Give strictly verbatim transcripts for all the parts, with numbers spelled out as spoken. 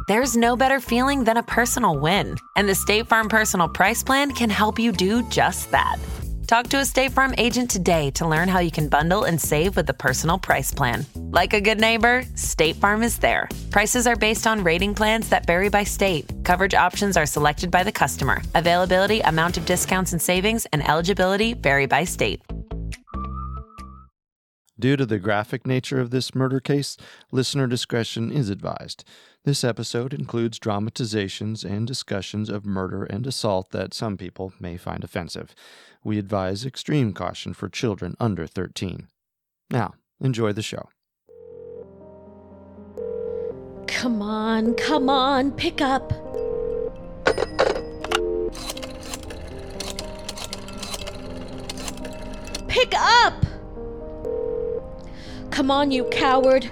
There's no better feeling than a personal win, and the State Farm Personal Price Plan can help you do just that. Talk to a State Farm agent today to learn how you can bundle and save with the Personal Price Plan. Like a good neighbor, State Farm is there. Prices are based on rating plans that vary by state. Coverage options are selected by the customer. Availability, amount of discounts and savings, and eligibility vary by state. Due to the graphic nature of this murder case, listener discretion is advised. This episode includes dramatizations and discussions of murder and assault that some people may find offensive. We advise extreme caution for children under thirteen. Now, enjoy the show. Come on, come on, pick up. Pick up! Come on, you coward.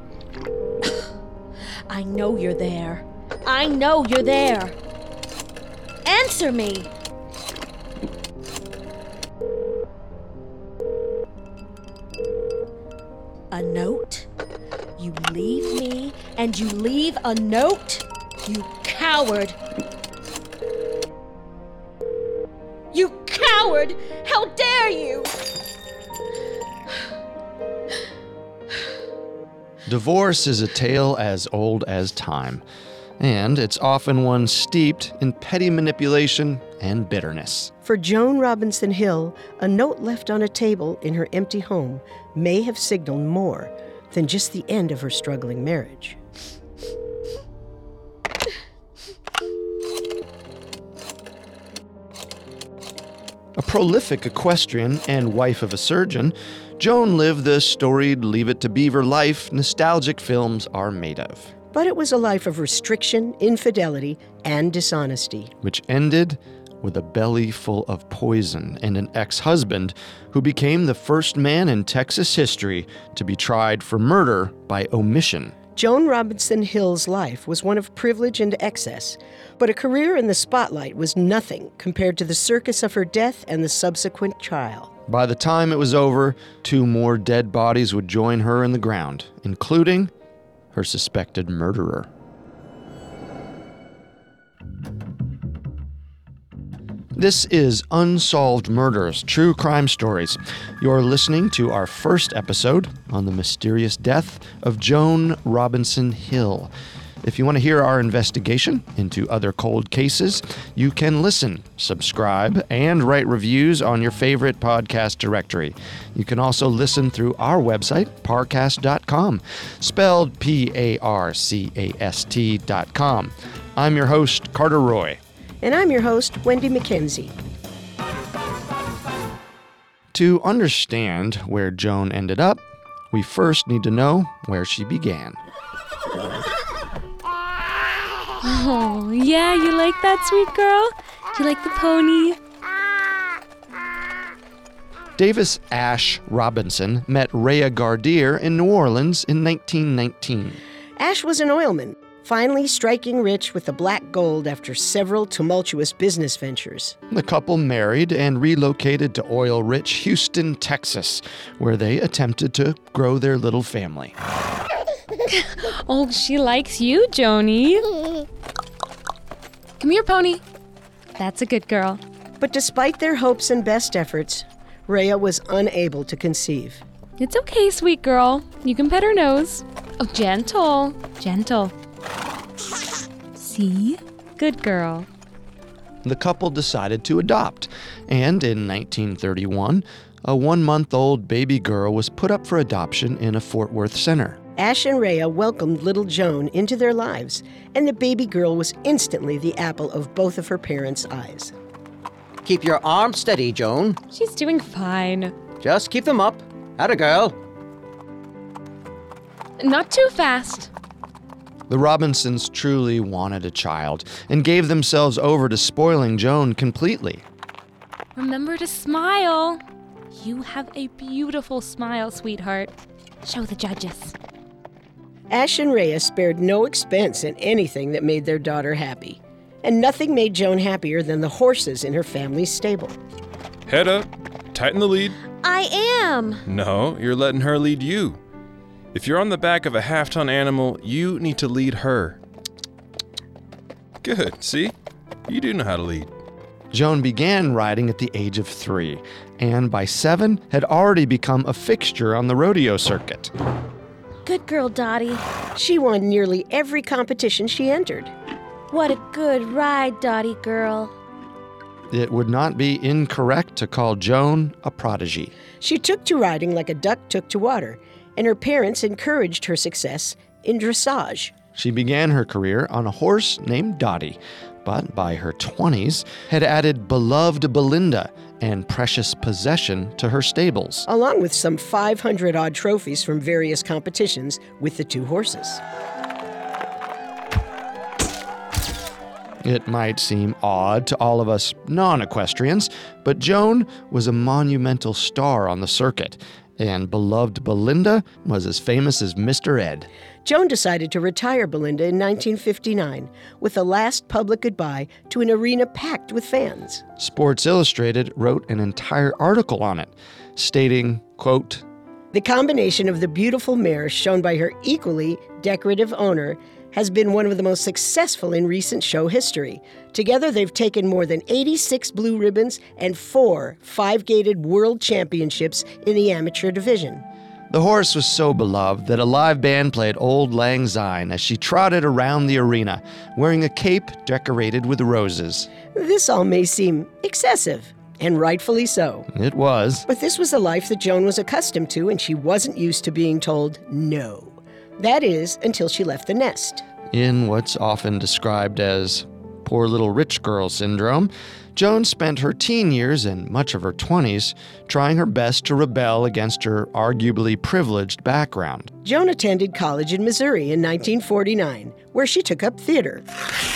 I know you're there. I know you're there. Answer me. A note? You leave me and you leave a note? You coward. You coward! How dare you! Divorce is a tale as old as time, and it's often one steeped in petty manipulation and bitterness. For Joan Robinson Hill, a note left on a table in her empty home may have signaled more than just the end of her struggling marriage. A prolific equestrian and wife of a surgeon, Joan lived the storied Leave It to Beaver life nostalgic films are made of. But it was a life of restriction, infidelity, and dishonesty. Which ended with a belly full of poison and an ex-husband who became the first man in Texas history to be tried for murder by omission. Joan Robinson Hill's life was one of privilege and excess, but a career in the spotlight was nothing compared to the circus of her death and the subsequent trial. By the time it was over, two more dead bodies would join her in the ground, including her suspected murderer. This is Unsolved Murders, True Crime Stories. You're listening to our first episode on the mysterious death of Joan Robinson Hill. If you want to hear our investigation into other cold cases, you can listen, subscribe, and write reviews on your favorite podcast directory. You can also listen through our website, parcast dot com, spelled P A R C A S T dot com. I'm your host, Carter Roy. And I'm your host, Wendy McKenzie. To understand where Joan ended up, we first need to know where she began. Oh, yeah, you like that, sweet girl? You like the pony? Davis Ash Robinson met Rhea Gardier in New Orleans in nineteen nineteen. Ash was an oilman, finally striking rich with the black gold after several tumultuous business ventures. The couple married and relocated to oil-rich Houston, Texas, where they attempted to grow their little family. Oh, she likes you, Joni. Come here, pony. That's a good girl. But despite their hopes and best efforts, Rhea was unable to conceive. It's okay, sweet girl. You can pet her nose. Oh, gentle. Gentle. See? Good girl. The couple decided to adopt, and in nineteen thirty-one, a one-month-old baby girl was put up for adoption in a Fort Worth center. Ash and Rhea welcomed little Joan into their lives, and the baby girl was instantly the apple of both of her parents' eyes. Keep your arms steady, Joan. She's doing fine. Just keep them up. Atta girl. Not too fast. The Robinsons truly wanted a child and gave themselves over to spoiling Joan completely. Remember to smile. You have a beautiful smile, sweetheart. Show the judges. Ash and Rhea spared no expense in anything that made their daughter happy. And nothing made Joan happier than the horses in her family's stable. Head up. Tighten the lead. I am. No, you're letting her lead you. If you're on the back of a half-ton animal, you need to lead her. Good, see? You do know how to lead. Joan began riding at the age of three, and by seven had already become a fixture on the rodeo circuit. Good girl, Dottie. She won nearly every competition she entered. What a good ride, Dottie girl. It would not be incorrect to call Joan a prodigy. She took to riding like a duck took to water, and her parents encouraged her success in dressage. She began her career on a horse named Dottie, but by her twenties had added beloved Belinda and precious possession to her stables. Along with some five hundred odd trophies from various competitions with the two horses. It might seem odd to all of us non-equestrians, but Joan was a monumental star on the circuit, and beloved Belinda was as famous as Mister Ed. Joan decided to retire Belinda in nineteen fifty-nine with a last public goodbye to an arena packed with fans. Sports Illustrated wrote an entire article on it, stating, quote, "The combination of the beautiful mare shown by her equally decorative owner has been one of the most successful in recent show history. Together, they've taken more than eighty-six blue ribbons and four five-gated world championships in the amateur division." The horse was so beloved that a live band played Old Lang Syne as she trotted around the arena, wearing a cape decorated with roses. This all may seem excessive, and rightfully so. It was. But this was a life that Joan was accustomed to, and she wasn't used to being told no. That is, until she left the nest. In what's often described as poor little rich girl syndrome, Joan spent her teen years and much of her twenties trying her best to rebel against her arguably privileged background. Joan attended college in Missouri in nineteen forty-nine, where she took up theater.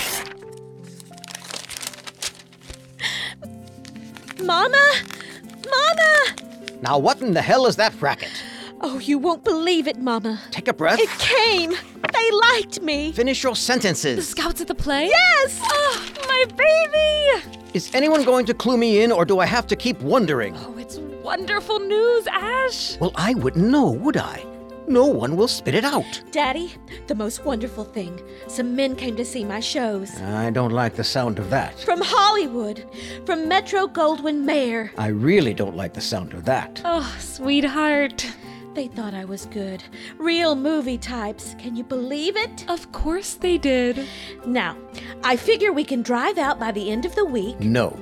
Mama! Mama! Now what in the hell is that racket? Oh, you won't believe it, Mama. Take a breath. It came. They liked me. Finish your sentences. Scouts at the play? Yes! Oh, my baby! Is anyone going to clue me in, or do I have to keep wondering? Oh, it's wonderful news, Ash. Well, I wouldn't know, would I? No one will spit it out. Daddy, the most wonderful thing. Some men came to see my shows. I don't like the sound of that. From Hollywood. From Metro Goldwyn Mayer. I really don't like the sound of that. Oh, sweetheart. They thought I was good. Real movie types. Can you believe it? Of course they did. Now, I figure we can drive out by the end of the week. No.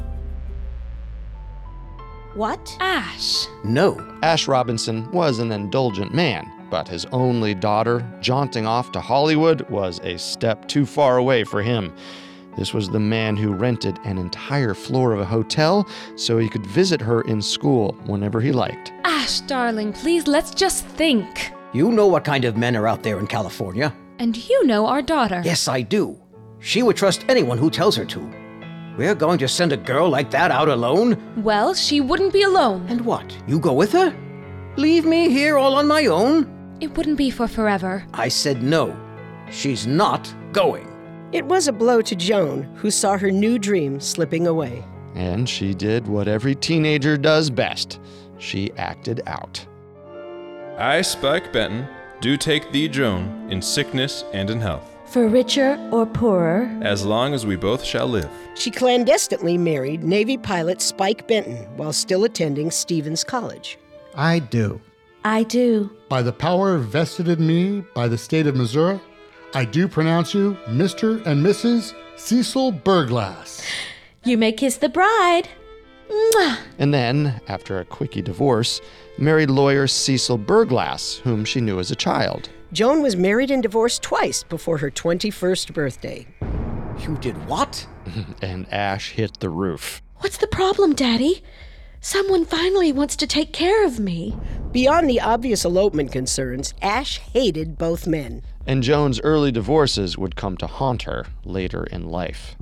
What? Ash. No. Ash Robinson was an indulgent man, but his only daughter jaunting off to Hollywood was a step too far away for him. This was the man who rented an entire floor of a hotel so he could visit her in school whenever he liked. Ash, darling, please, let's just think. You know what kind of men are out there in California. And you know our daughter. Yes, I do. She would trust anyone who tells her to. We're going to send a girl like that out alone? Well, she wouldn't be alone. And what? You go with her? Leave me here all on my own? It wouldn't be for forever. I said no. She's not going. It was a blow to Joan, who saw her new dream slipping away. And she did what every teenager does best. She acted out. I, Spike Benton, do take thee, Joan, in sickness and in health, For richer or poorer. as long as we both shall live. She clandestinely married Navy pilot Spike Benton while still attending Stevens College. I do. I do. By the power vested in me by the state of Missouri, I do pronounce you Mister and Missus Cecil Burglass. You may kiss the bride. Mwah. And then, after a quickie divorce, married lawyer Cecil Burglass, whom she knew as a child. Joan was married and divorced twice before her twenty-first birthday. You did what? And Ash hit the roof. What's the problem, Daddy? Someone finally wants to take care of me. Beyond the obvious elopement concerns, Ash hated both men. And Joan's early divorces would come to haunt her later in life.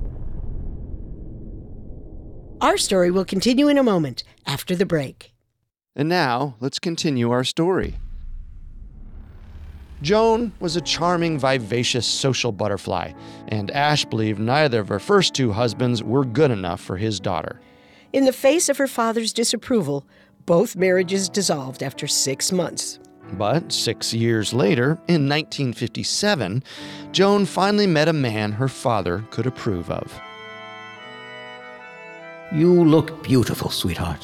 Our story will continue in a moment after the break. And now, let's continue our story. Joan was a charming, vivacious social butterfly, and Ash believed neither of her first two husbands were good enough for his daughter. In the face of her father's disapproval, both marriages dissolved after six months. But six years later, in nineteen fifty-seven, Joan finally met a man her father could approve of. You look beautiful, sweetheart.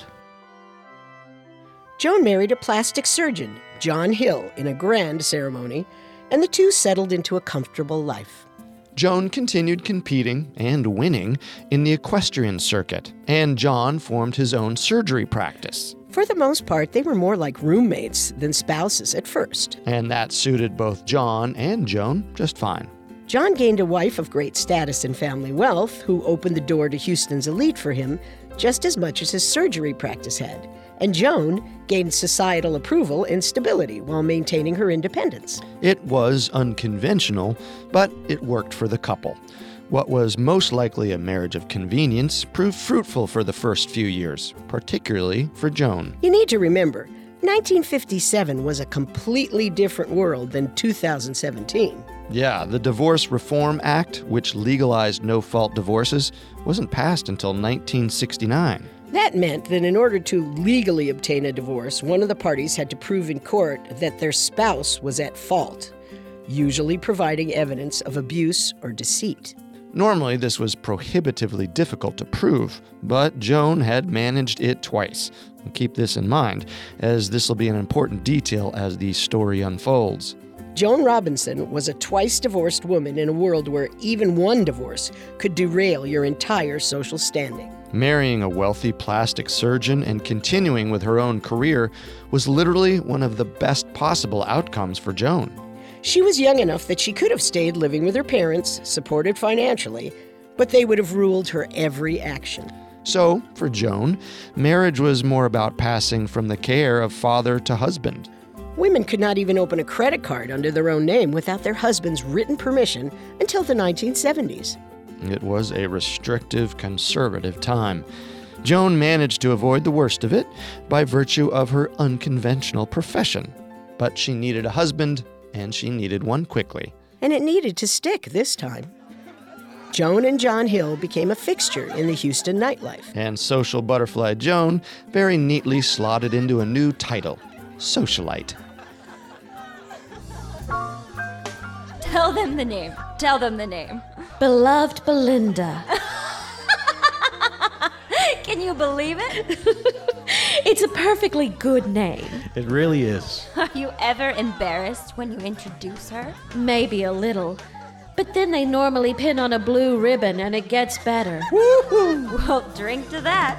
Joan married a plastic surgeon, John Hill, in a grand ceremony, and the two settled into a comfortable life. Joan continued competing and winning in the equestrian circuit, and John formed his own surgery practice. For the most part, they were more like roommates than spouses at first. And that suited both John and Joan just fine. John gained a wife of great status and family wealth who opened the door to Houston's elite for him just as much as his surgery practice had. And Joan gained societal approval and stability while maintaining her independence. It was unconventional, but it worked for the couple. What was most likely a marriage of convenience proved fruitful for the first few years, particularly for Joan. You need to remember, nineteen fifty-seven was a completely different world than two thousand seventeen. Yeah, the Divorce Reform Act, which legalized no-fault divorces, wasn't passed until nineteen sixty-nine. That meant that in order to legally obtain a divorce, one of the parties had to prove in court that their spouse was at fault, usually providing evidence of abuse or deceit. Normally, this was prohibitively difficult to prove, but Joan had managed it twice. Keep this in mind, as this will be an important detail as the story unfolds. Joan Robinson was a twice-divorced woman in a world where even one divorce could derail your entire social standing. Marrying a wealthy plastic surgeon and continuing with her own career was literally one of the best possible outcomes for Joan. She was young enough that she could have stayed living with her parents, supported financially, but they would have ruled her every action. So, for Joan, marriage was more about passing from the care of father to husband. Women could not even open a credit card under their own name without their husband's written permission until the nineteen seventies. It was a restrictive, conservative time. Joan managed to avoid the worst of it by virtue of her unconventional profession. But she needed a husband, and she needed one quickly. And it needed to stick this time. Joan and John Hill became a fixture in the Houston nightlife. And social butterfly Joan very neatly slotted into a new title, socialite. Tell them the name. Tell them the name. Beloved Belinda. Can you believe it? It's a perfectly good name. It really is. Are you ever embarrassed when you introduce her? Maybe a little. But then they normally pin on a blue ribbon and it gets better. Woohoo! Well, drink to that.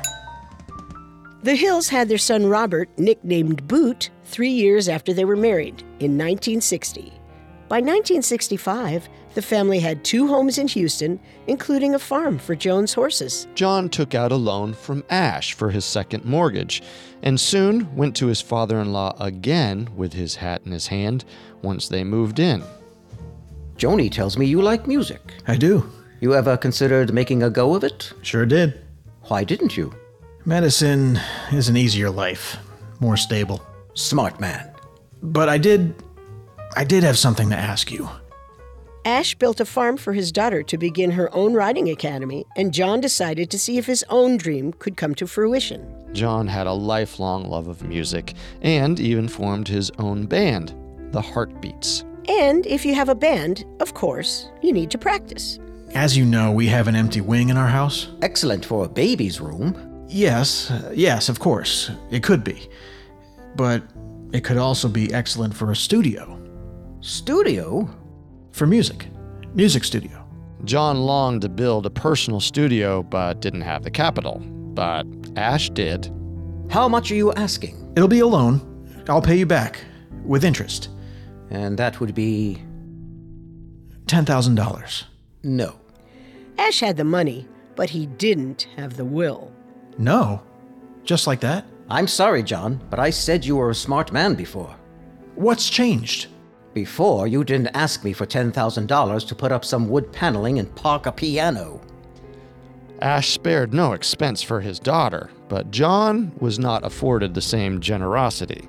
The Hills had their son Robert, nicknamed Boot, three years after they were married, in nineteen sixty. By nineteen sixty-five, the family had two homes in Houston, including a farm for Joan's horses. John took out a loan from Ash for his second mortgage, and soon went to his father-in-law again with his hat in his hand once they moved in. Joni tells me you like music. I do. You ever considered making a go of it? Sure did. Why didn't you? Medicine is an easier life, more stable. Smart man. But I did... I did have something to ask you. Ash built a farm for his daughter to begin her own riding academy, and John decided to see if his own dream could come to fruition. John had a lifelong love of music, and even formed his own band, the Heartbeats. And if you have a band, of course, you need to practice. As you know, we have an empty wing in our house. Excellent for a baby's room. Yes, uh, yes, of course. It could be. But it could also be excellent for a studio. Studio? For music. Music studio. John longed to build a personal studio, but didn't have the capital. But Ash did. How much are you asking? It'll be a loan. I'll pay you back. With interest. And that would be... ten thousand dollars. No. Ash had the money, but he didn't have the will. No? Just like that? I'm sorry, John, but I said you were a smart man before. What's changed? Before, you didn't ask me for ten thousand dollars to put up some wood paneling and park a piano. Ash spared no expense for his daughter, but John was not afforded the same generosity.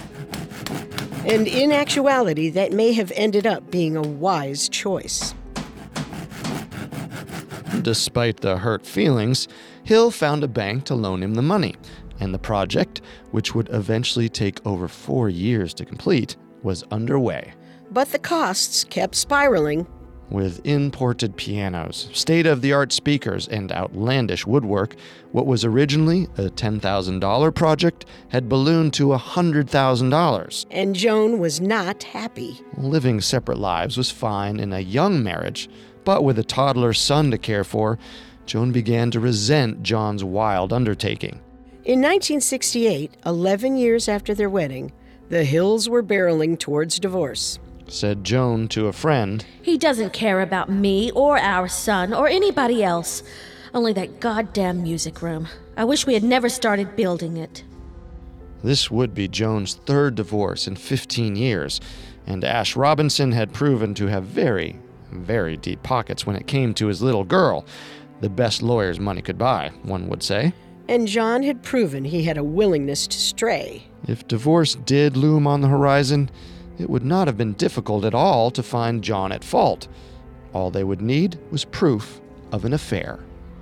And in actuality, that may have ended up being a wise choice. Despite the hurt feelings, Hill found a bank to loan him the money, and the project, which would eventually take over four years to complete, was underway. But the costs kept spiraling. With imported pianos, state-of-the-art speakers, and outlandish woodwork, what was originally a ten thousand dollars project had ballooned to one hundred thousand dollars. And Joan was not happy. Living separate lives was fine in a young marriage, but with a toddler son to care for, Joan began to resent John's wild undertaking. In nineteen sixty-eight, eleven years after their wedding, the Hills were barreling towards divorce. Said Joan to a friend, He doesn't care about me or our son or anybody else. Only that goddamn music room. I wish we had never started building it. This would be Joan's third divorce in fifteen years, and Ash Robinson had proven to have very, very deep pockets when it came to his little girl. The best lawyers money could buy, one would say. And John had proven he had a willingness to stray. If divorce did loom on the horizon, it would not have been difficult at all to find John at fault. All they would need was proof of an affair.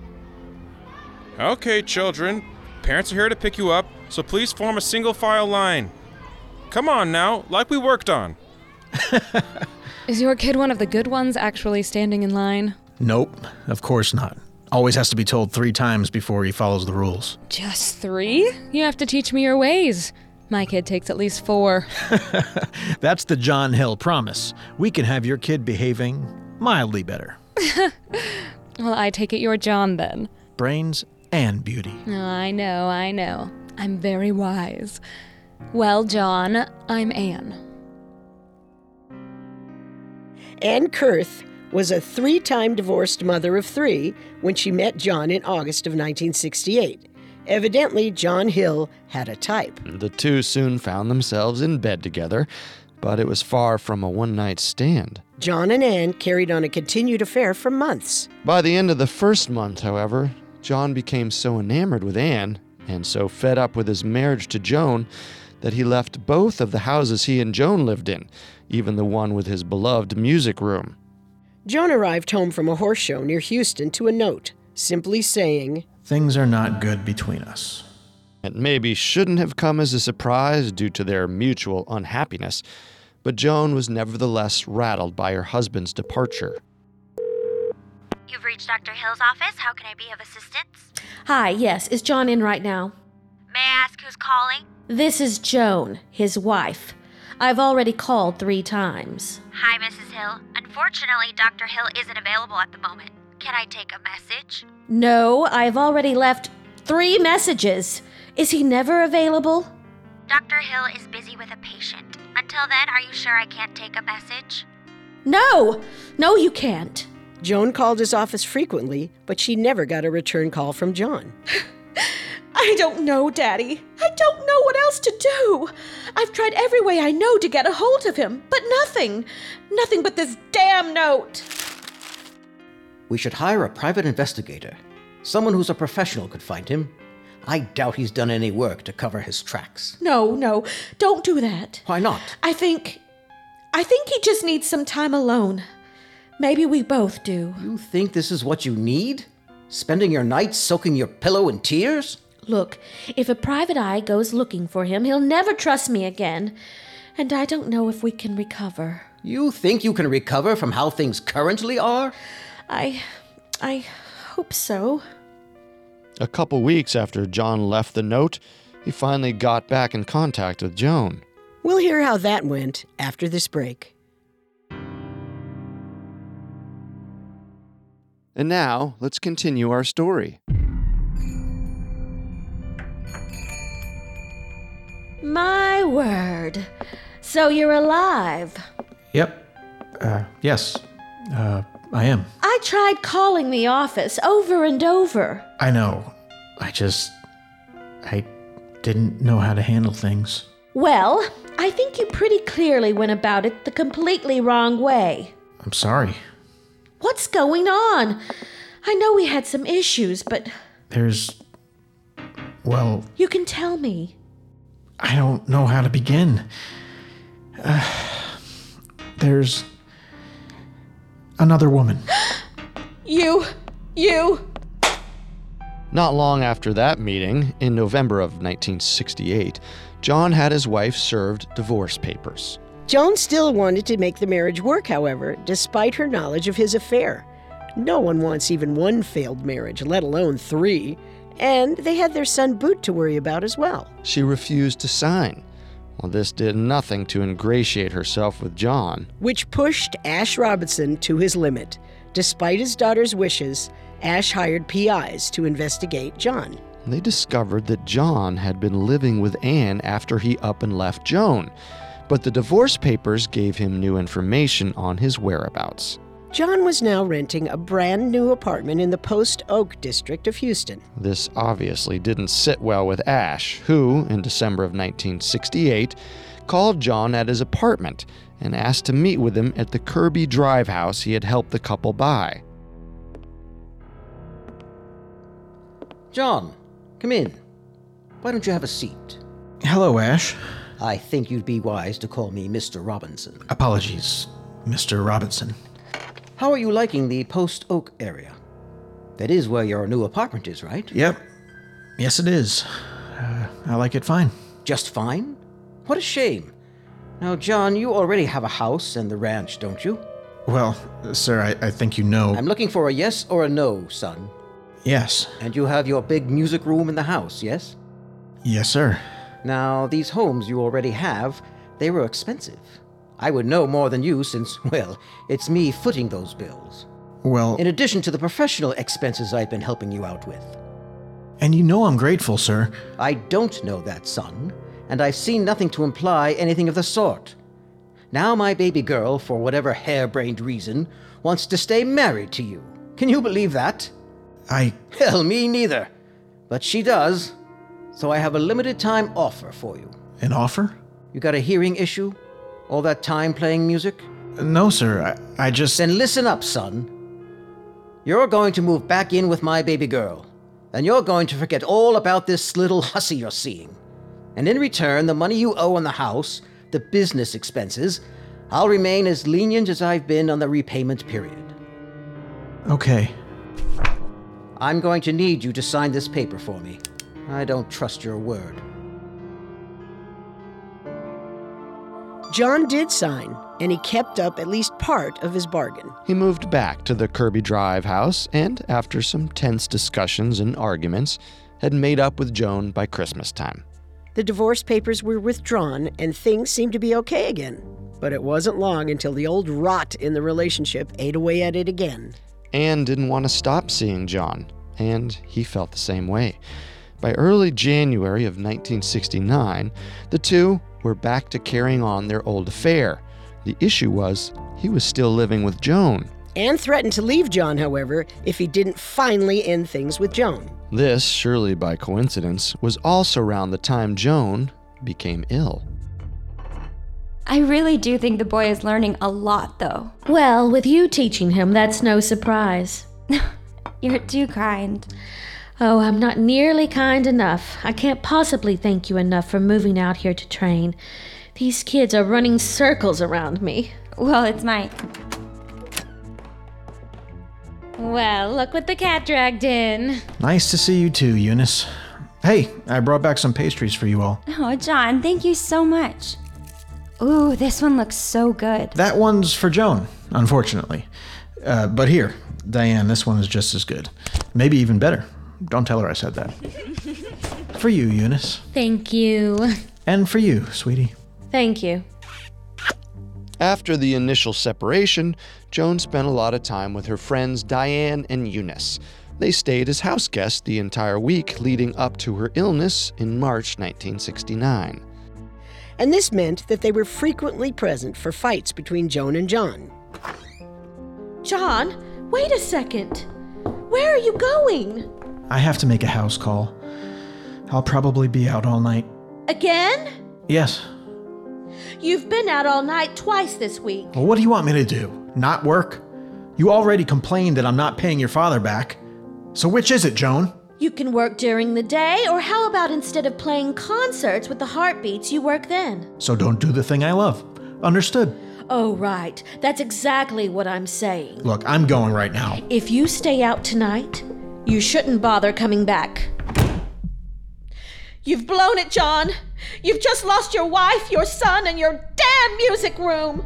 Okay, children. Parents are here to pick you up, so please form a single file line. Come on now, like we worked on. Is your kid one of the good ones actually standing in line? Nope, of course not. Always has to be told three times before he follows the rules. Just three? You have to teach me your ways. My kid takes at least four. That's the John Hill promise. We can have your kid behaving mildly better. Well, I take it you're John then. Brains and beauty. Oh, I know, I know. I'm very wise. Well, John, I'm Anne. Anne Kurth was a three-time divorced mother of three when she met John in August of nineteen sixty-eight. Evidently, John Hill had a type. The two soon found themselves in bed together, but it was far from a one-night stand. John and Anne carried on a continued affair for months. By the end of the first month, however, John became so enamored with Anne, and so fed up with his marriage to Joan, that he left both of the houses he and Joan lived in, even the one with his beloved music room. Joan arrived home from a horse show near Houston to a note, simply saying, Things are not good between us. It maybe shouldn't have come as a surprise due to their mutual unhappiness, but Joan was nevertheless rattled by her husband's departure. You've reached Doctor Hill's office. How can I be of assistance? Hi, yes, is John in right now? May I ask who's calling? This is Joan, his wife. I've already called three times. Hi, Missus Hill. Unfortunately, Doctor Hill isn't available at the moment. Can I take a message? No, I've already left three messages. Is he never available? Doctor Hill is busy with a patient. Until then, are you sure I can't take a message? No! No, you can't. Joan called his office frequently, but she never got a return call from John. I don't know, Daddy. I don't know what else to do. I've tried every way I know to get a hold of him, but nothing. Nothing but this damn note. We should hire a private investigator. Someone who's a professional could find him. I doubt he's done any work to cover his tracks. No, no, don't do that. Why not? I think... I think he just needs some time alone. Maybe we both do. You think this is what you need? Spending your nights soaking your pillow in tears? Look, if a private eye goes looking for him, he'll never trust me again. And I don't know if we can recover. You think you can recover from how things currently are? I... I hope so. A couple weeks after John left the note, he finally got back in contact with Joan. We'll hear how that went after this break. And now, let's continue our story. My word. So you're alive. Yep. Uh, yes. Uh, I am. I tried calling the office over and over. I know. I just... I didn't know how to handle things. Well, I think you pretty clearly went about it the completely wrong way. I'm sorry. What's going on? I know we had some issues, but... There's... Well... You can tell me. I don't know how to begin. Uh, there's... another woman. You... you... Not long after that meeting, in November of nineteen sixty-eight, John had his wife served divorce papers. Joan still wanted to make the marriage work, however, despite her knowledge of his affair. No one wants even one failed marriage, let alone three. And they had their son Boot to worry about as well. She refused to sign. Well, this did nothing to ingratiate herself with John. Which pushed Ash Robinson to his limit. Despite his daughter's wishes, Ash hired P Is to investigate John. They discovered that John had been living with Anne after he up and left Joan, but the divorce papers gave him new information on his whereabouts. John was now renting a brand new apartment in the Post Oak district of Houston. This obviously didn't sit well with Ash, who, in December of nineteen sixty-eight, called John at his apartment and asked to meet with him at the Kirby Drive house he had helped the couple buy. John, come in. Why don't you have a seat? Hello, Ash. I think you'd be wise to call me Mister Robinson. Apologies, Mister Robinson. How are you liking the Post Oak area? That is where your new apartment is, right? Yep. Yes, it is. Uh, I like it fine. Just fine? What a shame. Now, John, you already have a house and the ranch, don't you? Well, sir, I, I think you know... I'm looking for a yes or a no, son. Yes. And you have your big music room in the house, yes? Yes, sir. Now, these homes you already have, they were expensive. I would know more than you since, well, it's me footing those bills. Well... In addition to the professional expenses I've been helping you out with. And you know I'm grateful, sir. I don't know that, son, and I've seen nothing to imply anything of the sort. Now my baby girl, for whatever harebrained reason, wants to stay married to you. Can you believe that? I... Hell, me neither. But she does, so I have a limited time offer for you. An offer? You got a hearing issue? All that time playing music? No, sir. I, I just... Then listen up, son. You're going to move back in with my baby girl, and you're going to forget all about this little hussy you're seeing. And in return, the money you owe on the house, the business expenses, I'll remain as lenient as I've been on the repayment period. Okay. I'm going to need you to sign this paper for me. I don't trust your word. John did sign, and he kept up at least part of his bargain. He moved back to the Kirby Drive house and, after some tense discussions and arguments, had made up with Joan by Christmas time. The divorce papers were withdrawn, and things seemed to be okay again. But it wasn't long until the old rot in the relationship ate away at it again. Anne didn't want to stop seeing John, and he felt the same way. By early January of nineteen sixty-nine, the two were back to carrying on their old affair. The issue was, he was still living with Joan. Anne threatened to leave John, however, if he didn't finally end things with Joan. This, surely by coincidence, was also around the time Joan became ill. I really do think the boy is learning a lot, though. Well, with you teaching him, that's no surprise. You're too kind. Oh, I'm not nearly kind enough. I can't possibly thank you enough for moving out here to train. These kids are running circles around me. Well, it's my... Well, look what the cat dragged in. Nice to see you too, Eunice. Hey, I brought back some pastries for you all. Oh, John, thank you so much. Ooh, this one looks so good. That one's for Joan, unfortunately. Uh, but here, Diane, this one is just as good. Maybe even better. Don't tell her I said that. For you, Eunice. Thank you. And for you, sweetie. Thank you. After the initial separation, Joan spent a lot of time with her friends Diane and Eunice. They stayed as house guests the entire week leading up to her illness in March nineteen sixty-nine. And this meant that they were frequently present for fights between Joan and John. John, wait a second. Where are you going? I have to make a house call. I'll probably be out all night. Again? Yes. You've been out all night twice this week. Well, what do you want me to do? Not work? You already complained that I'm not paying your father back. So which is it, Joan? You can work during the day, or how about instead of playing concerts with the heartbeats, you work then? So don't do the thing I love. Understood? Oh, right. That's exactly what I'm saying. Look, I'm going right now. If you stay out tonight, You shouldn't bother coming back. You've blown it, John. You've just lost your wife, your son, and your damn music room.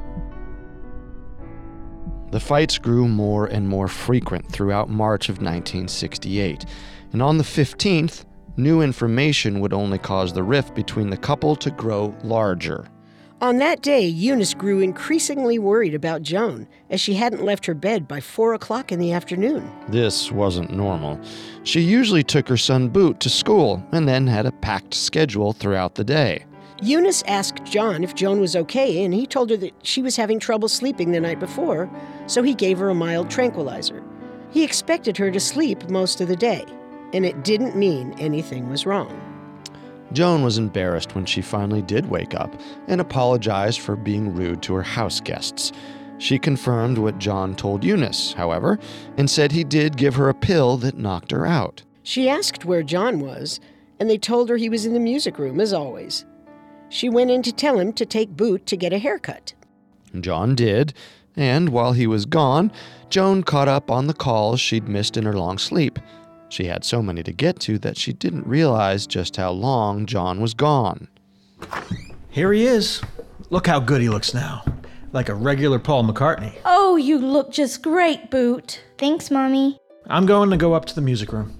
The fights grew more and more frequent throughout March of nineteen sixty-eight, and on the fifteenth, new information would only cause the rift between the couple to grow larger. On that day, Eunice grew increasingly worried about Joan, as she hadn't left her bed by four o'clock in the afternoon. This wasn't normal. She usually took her son Boot to school and then had a packed schedule throughout the day. Eunice asked John if Joan was okay, and he told her that she was having trouble sleeping the night before, so he gave her a mild tranquilizer. He expected her to sleep most of the day, and it didn't mean anything was wrong. Joan was embarrassed when she finally did wake up and apologized for being rude to her house guests. She confirmed what John told Eunice, however, and said he did give her a pill that knocked her out. She asked where John was, and they told her he was in the music room, as always. She went in to tell him to take Boot to get a haircut. John did, and while he was gone, Joan caught up on the calls she'd missed in her long sleep. She had so many to get to that she didn't realize just how long John was gone. Here he is. Look how good he looks now. Like a regular Paul McCartney. Oh, you look just great, Boot. Thanks, Mommy. I'm going to go up to the music room.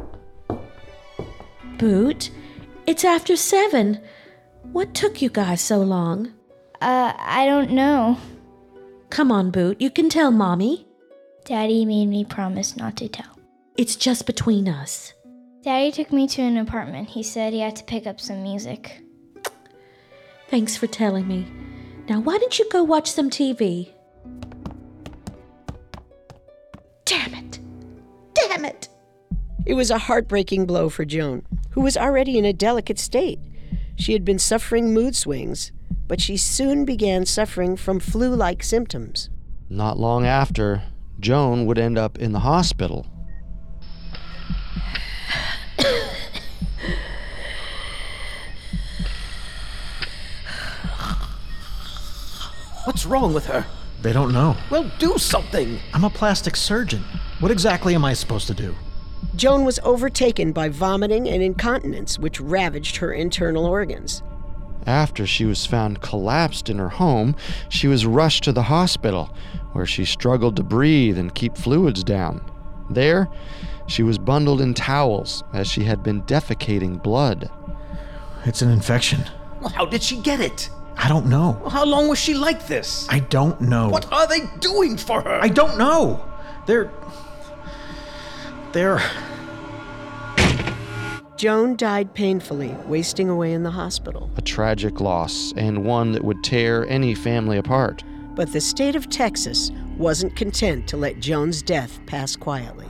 Boot, it's after seven. What took you guys so long? Uh, I don't know. Come on, Boot, you can tell Mommy. Daddy made me promise not to tell. It's just between us. Daddy took me to an apartment. He said he had to pick up some music. Thanks for telling me. Now, why don't you go watch some T V? Damn it! Damn it! It was a heartbreaking blow for Joan, who was already in a delicate state. She had been suffering mood swings, but she soon began suffering from flu-like symptoms. Not long after, Joan would end up in the hospital. What's wrong with her? They don't know. Well, do something. I'm a plastic surgeon. What exactly am I supposed to do? Joan was overtaken by vomiting and incontinence, which ravaged her internal organs. After she was found collapsed in her home, she was rushed to the hospital, where she struggled to breathe and keep fluids down. There, she was bundled in towels, as she had been defecating blood. It's an infection. Well, how did she get it? I don't know. Well, how long was she like this? I don't know. What are they doing for her? I don't know. They're... They're... Joan died painfully, wasting away in the hospital. A tragic loss, and one that would tear any family apart. But the state of Texas wasn't content to let Joan's death pass quietly.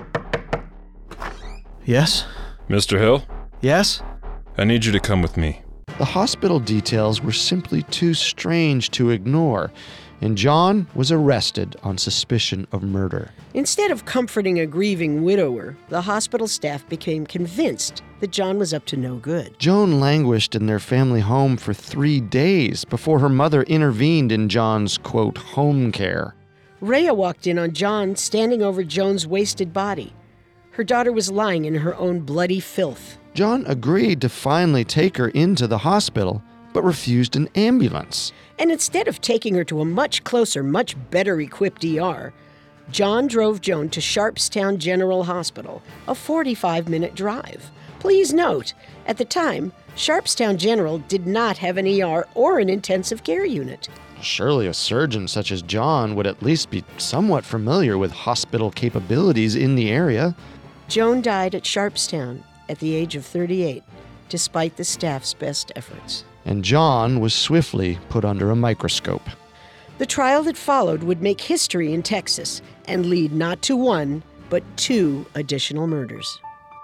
Yes? Mister Hill? Yes? I need you to come with me. The hospital details were simply too strange to ignore, and John was arrested on suspicion of murder. Instead of comforting a grieving widower, the hospital staff became convinced that John was up to no good. Joan languished in their family home for three days before her mother intervened in John's, quote, home care. Rhea walked in on John standing over Joan's wasted body. Her daughter was lying in her own bloody filth. John agreed to finally take her into the hospital, but refused an ambulance. And instead of taking her to a much closer, much better equipped E R, John drove Joan to Sharpstown General Hospital, a forty-five minute drive. Please note, at the time, Sharpstown General did not have an E R or an intensive care unit. Surely a surgeon such as John would at least be somewhat familiar with hospital capabilities in the area. Joan died at Sharpstown at the age of thirty-eight, despite the staff's best efforts. And John was swiftly put under a microscope. The trial that followed would make history in Texas and lead not to one, but two additional murders.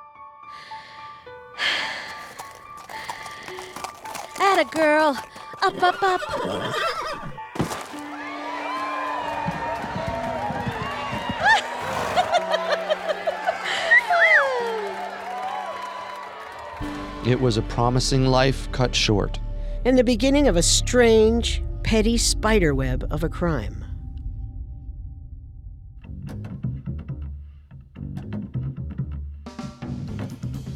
Atta girl! Up, up, up! It was a promising life cut short. And the beginning of a strange, petty spiderweb of a crime.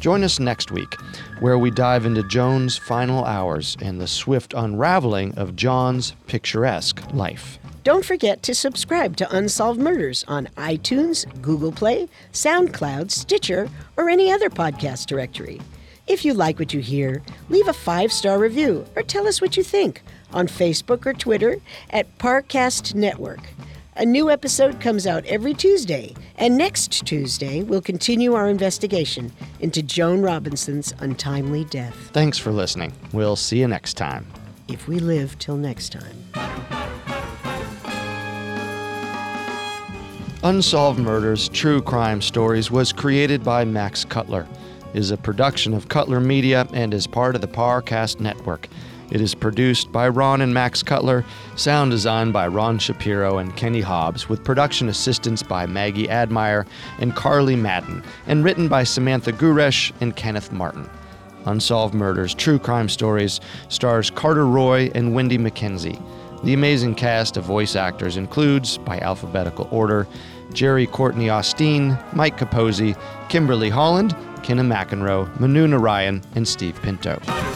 Join us next week, where we dive into Joan's final hours and the swift unraveling of John's picturesque life. Don't forget to subscribe to Unsolved Murders on iTunes, Google Play, SoundCloud, Stitcher, or any other podcast directory. If you like what you hear, leave a five-star review or tell us what you think on Facebook or Twitter at Parcast Network. A new episode comes out every Tuesday, and next Tuesday we'll continue our investigation into Joan Robinson's untimely death. Thanks for listening. We'll see you next time. If we live till next time. Unsolved Murders True Crime Stories was created by Max Cutler, is a production of Cutler Media, and is part of the Parcast Network. It is produced by Ron and Max Cutler, sound design by Ron Shapiro and Kenny Hobbs, with production assistance by Maggie Admire and Carly Madden, and written by Samantha Guresh and Kenneth Martin. Unsolved Murders True Crime Stories stars Carter Roy and Wendy McKenzie. The amazing cast of voice actors includes, by alphabetical order, Jerry Courtney Austin, Mike Capozzi, Kimberly Holland, Kenna McEnroe, Manu Narayan, and Steve Pinto.